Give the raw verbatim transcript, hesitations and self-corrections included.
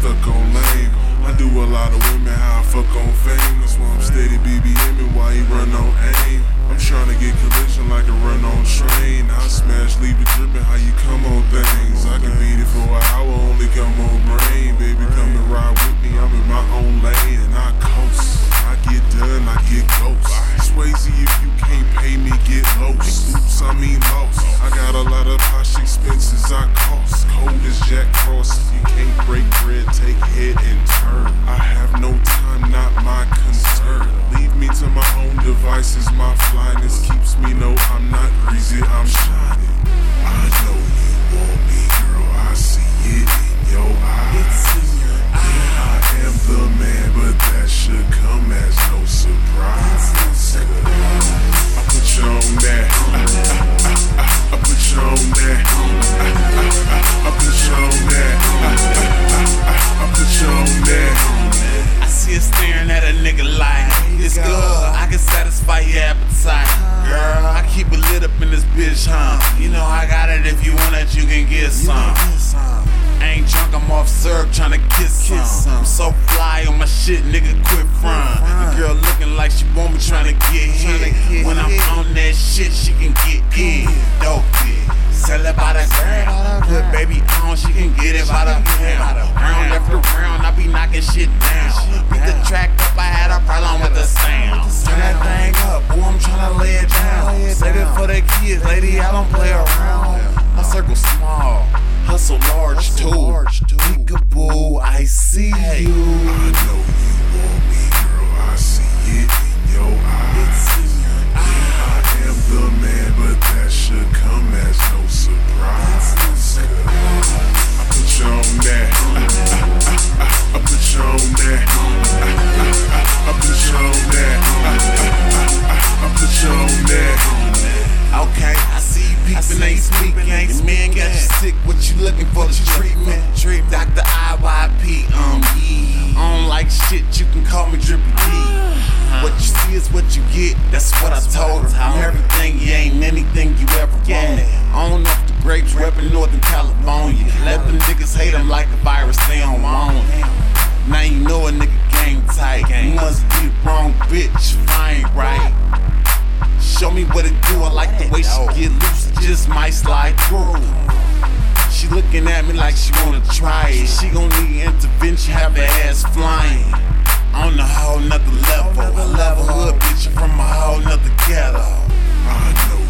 stuck on lame. I do a lot of women, how I fuck on fame. That's why I'm steady B B M'ing while you run on aim. I'm tryna get collision like a run on train. I smash, leave it drippin', how you come on things. I can beat it for an hour, only come on brain. Baby, come and ride with me, I'm in my own lane and I coast. I get done, I get ghost. Swayze, if you can't pay me, get lost. Oops, I mean lost. I got a lot of posh expenses I cost. Cold as Jack Frost. You can't break bread, take head and turn. I have no time, not my concern. Leave me to my own devices. My flyness keeps me, no, I'm not greasy, I'm shining. I know you want me, girl, I see it in your eyes. It's in your eyes. I am the man, but that should come as no surprise. I put you on that. I, I, I, I put you on that. I, I, I, I put you on that. I, I, I, I put you on that. I see her staring at a nigga like, it's good, I can satisfy your appetite. Girl, I keep it lit up in this bitch, huh? You know I got it, if you want it, you can get some. I ain't drunk, I'm off syrup, tryna kiss some. I'm so fly on my shit, nigga, quit front. The girl looking like she want me, tryna get hit. When I'm on that shit, she can get in. Dope it. Sell it by the gram. Put baby on, she can get it by the pound. Round after round, I be knocking shit down. Beat the track up, I had a problem with the sound. Turn that thing up, boy, I'm tryna lay it down. Save it for the kids, lady, I don't play around. My circle small, hustle large too. Peekaboo, I see you. I know you want me, girl, I see it in your eyes. Yeah, I am the man, but that should come as no surprise. I put you on that. I, I, I, I put you on that. I, I, I put you on that. I, I, I put you on that. Okay, I see you peeping, ain't speaking, ain't man got you sick. What you looking for? The treatment? Drip Doctor I Y P. Um, yeah. I don't like shit, you can call me Drippy D. What you see is what you get. That's what I told her. I'm everything, you ain't anything you ever wanted. On off the grapes, reppin' Northern California. Let them niggas hate them like a virus, they don't want it. Now you know a nigga game tight. You must be the wrong bitch if I ain't right. Show me what it do, I like the way she get loose, it just might slide through. She looking at me like she wanna try it. She gon' need intervention, have her ass flying. On a whole nother level, a level hood bitch from a whole nother ghetto. I know